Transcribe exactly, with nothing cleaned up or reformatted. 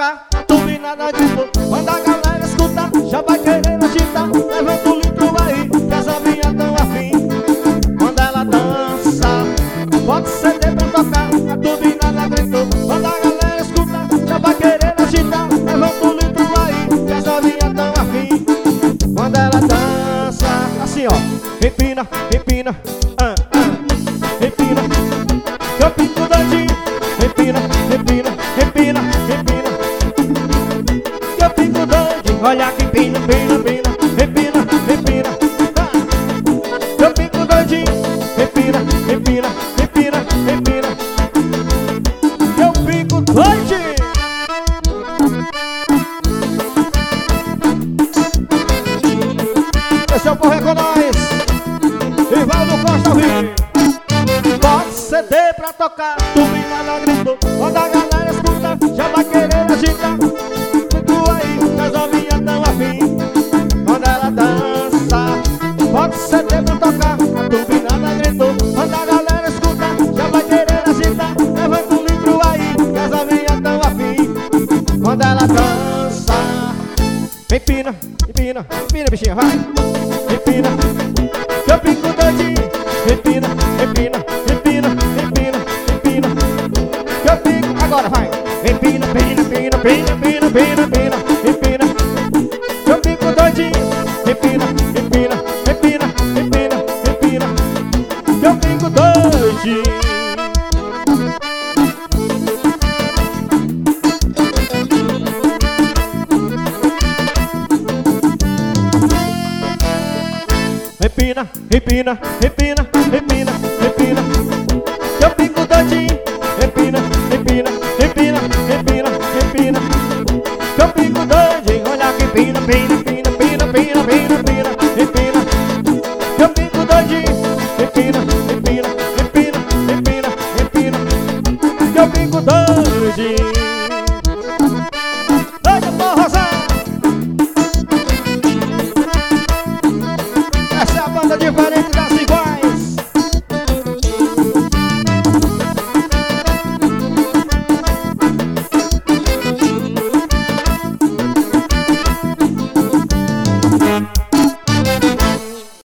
tocar, a turbinada gritou. Quando a galera escutar, já vai querendo agitar. Levanta o litro aí, que as novinhas tão afim. Quando ela dança, bota o C D pra tocar, a turbinada gritou. Quando a galera escutar, já vai querendo agitar. Levanta o litro aí, que as novinhas tão afim. Quando ela dança, assim ó, empina, empina, ah, ah, empina, eu fico doidinho. Empina, empina, empina, empina, eu fico doidinho. Olha que empina, empina, empina, empina, empina, ah, eu fico doidinho. Empina, empina, empina, empina, eu fico doidinho. Esse é o Correio com nós, Rivaldo Costa Rio. Bota C D pra tocar, turbinada gritou. Quando a galera escuta, já vai querer agitar. Tu aí, que as novinhas tão afim. Quando ela dança, bota C D pra tocar, a turbinada gritou. Quando a galera escuta, já vai querer agitar. Levanta um litro aí, que as novinhas tão afim. Quando ela dança, empina, empina, empina, bichinha, vai. Empina, eu fico doidinho. Empina, empina, empina, empina, empina, eu fico, agora vai. Empina, empina, empina, empina, empina, empina, empina, empina, eu fico doidinho. Empina, empina, empina, empina, empina, eu fico doidinho. Empina, empina, empina, empina, empina, eu fico doidinho. Empina, empina, empina, empina, empina, eu fico doidinho. Olha que empina, empina, empina, empina, empina, empina, empina, empina, eu fico doidinho. Empina, empina, empina, empina, empina, eu fico doidinho.